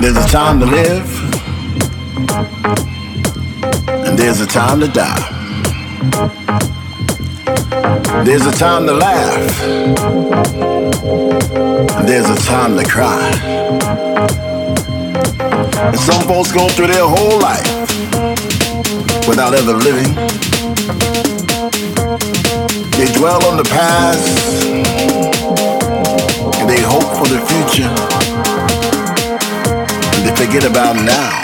There's a time to live, and there's a time to die. There's a time to laugh, and there's a time to cry. And some folks go through their whole life without ever living. They dwell on the past, and they hope for the future, and they forget about now.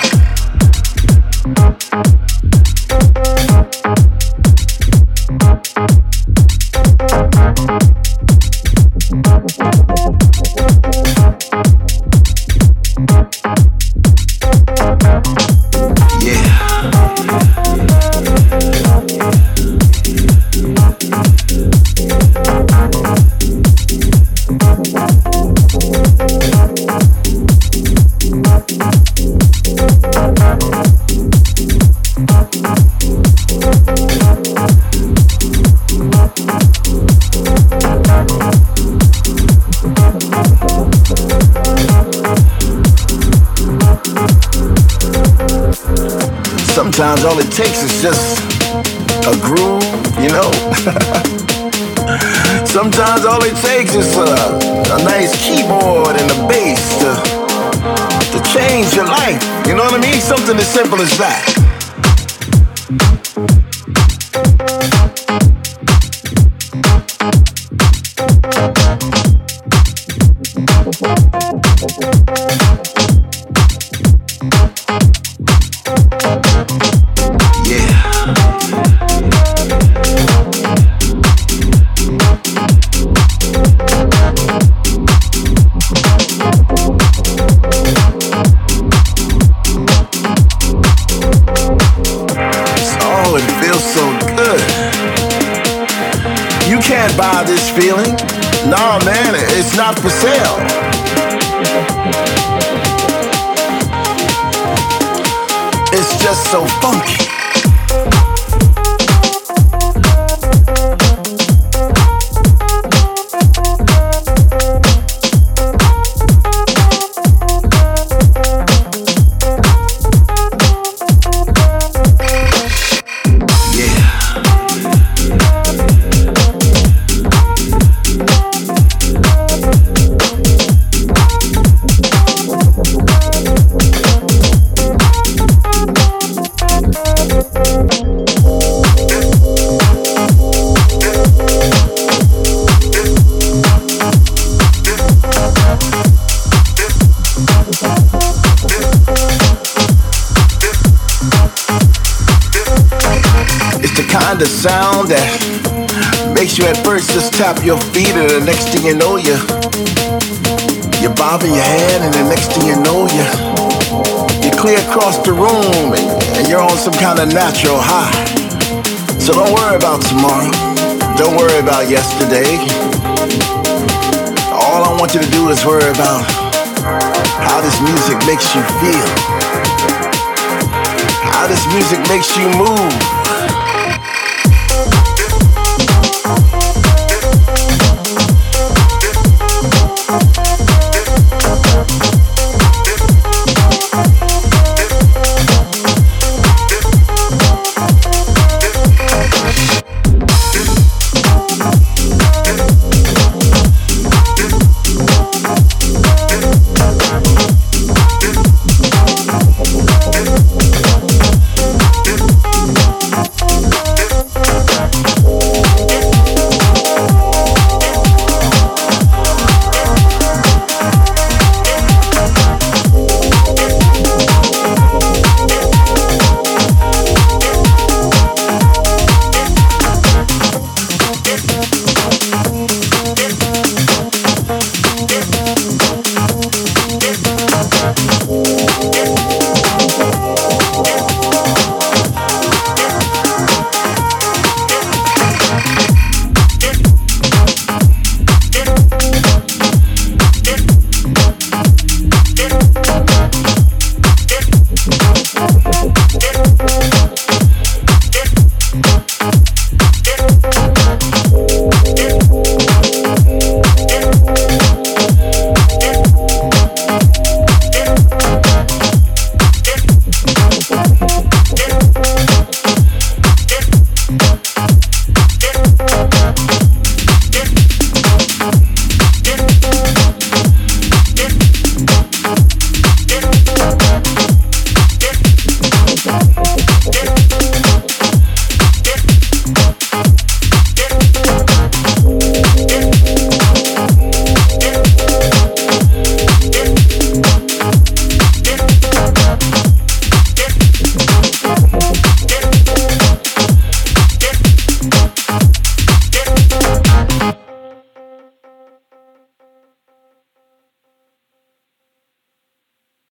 Sometimes all it takes is just a groove, you know. Sometimes all it takes is a nice keyboard and a bass to change your life. You know what I mean? Something as simple as that. Buy this feeling? Nah, man, it's not for sale. It's just so funky. The sound that makes you at first just tap your feet, and the next thing you know you're bobbing your head, and the next thing you know you're clear across the room, and you're on some kind of natural high. So don't worry about tomorrow, don't worry about yesterday. All I want you to do is worry about how this music makes you feel, how this music makes you move.